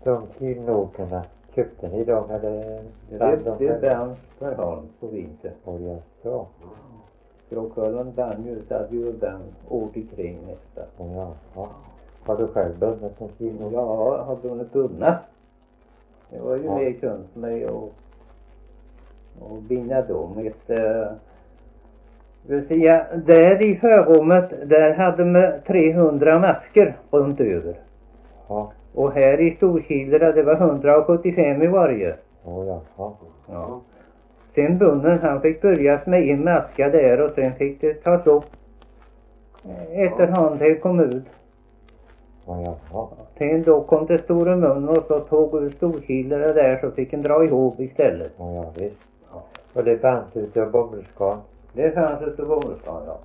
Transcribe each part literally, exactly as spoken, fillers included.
De kylnokorna, köpte ni dem eller? Det är det Berns per hand på vintern. Och ja, så. Stråköllen brann ju så att ju den åt ikring nästa. Och ja, ja. Har du själv bunnit en kylnok? Ja, jag har bunnit bunna. Det var ju Ja. mer kunst med och, och binda dem efter. Vill säga, där i förrummet, där hade man trehundra masker runt över. Ja. Och här i Storkilera, det var hundrasjuttiofem i varje. Och ja, ja. Ja. Sen bunnen, han fick börjas med en maska där och sen fick det tas upp efterhand det kom ut. Och ja, ja. Sen då kom det stora mun och så tog ut Storkilera där så fick en dra ihop istället. Och ja, visst. Ja. Och det fanns utav bomullsgarn? Det fanns utav bomullsgarn, ja.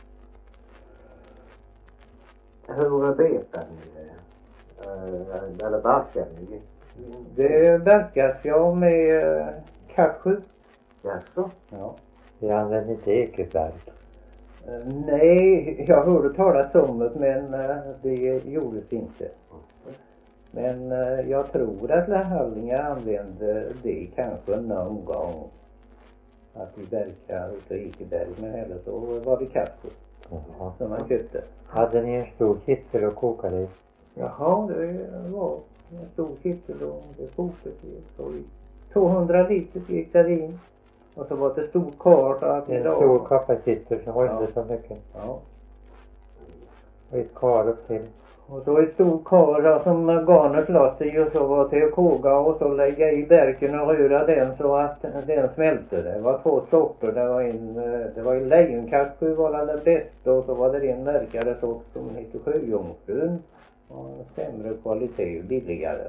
Hur betar ni det? Uh, eller barkar ni? Det verkas jag med uh, kasju. Jaså? Ja. Vi använde inte ekebärk. Uh, nej, jag hörde talas om det men uh, det gjordes inte. Men uh, jag tror att Lahallingar använde det kanske någon gång. Att vi verkar utav ekeberg, men heller så var det kasju Jaha. som man köpte. Hade ni en stor kittel och kokade i? Jaha, det var en stor kittel och det kokade så i tvåhundra liter gick det in. Och så var det stor kar så att En stor kopparkittel som rymde Ja. så mycket. Ja. Och ett kar upp till. Och så ett stor kar som garnet lades i och så var till att koga och så lägga i berken och röra den så att den smälte. Det var två sorter. Det var en, det var en lejonkasju var den bästa och så var det en märkare sort som heter Sjöjungfrun. Och en sämre kvalitet och billigare.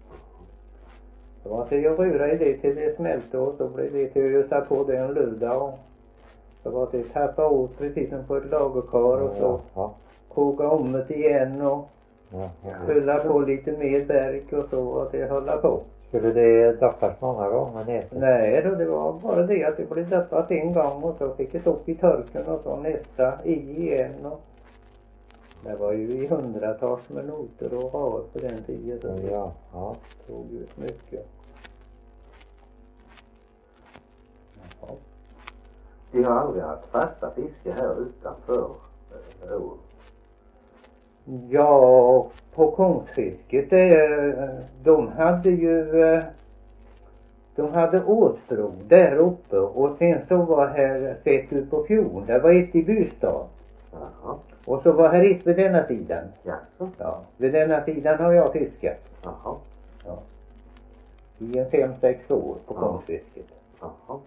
Så var till att röra i det till det smälte och så blev det till att ösa på den luda och så var det att tappa åt precis som på ett lagerkar och så Ja. koga om det igen och Ja, ja. fylla på lite mer berk och så att det hålla på. Skulle det doppas många gånger ner? Nej då, det var bara det att det blev doppat en gång och så fick det upp i torken och så nästa i igen och det var ju i hundratals minuter och rad på den tiden så det Ja, ja. tog ut mycket. Jaha. Vi har aldrig haft fasta fiske här utanför eh, ån. Ja, på Kungsfisket, eh, de hade ju, eh, de hade Åstro där uppe och sen så var här sett ut på fjorden, det var ett i Bystad. Jaha. Och så var här ett vid denna sidan. Jaså? Ja, vid denna sidan har jag fiskat. Jaha. Ja. I en fem, sex år på Ja. Kungsfisket. Jaha.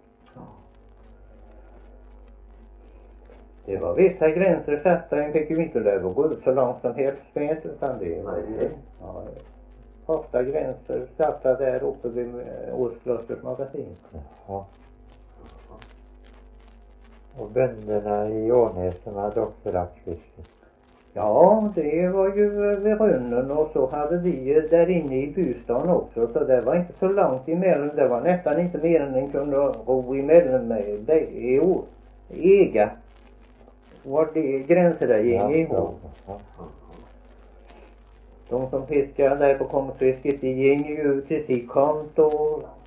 Det var vissa gränser satta, en fick ju inte lov att gå ut så långt som helst med utan det var Nej. ja, första gränser satta där uppe vid Åsklossers magasin. Ja. Och bönderna i Ånäs som hade också laxfiske. Ja, det var ju vid Rönnen och så hade vi där inne i Bystan också så det var inte så långt emellan, det var nästan inte mer än en kunde ro emellan med det är ega. Var det gränser där gick ihop. Ja. De som fiskar där på Kungsfisket, de gick ju ut till sitt konto och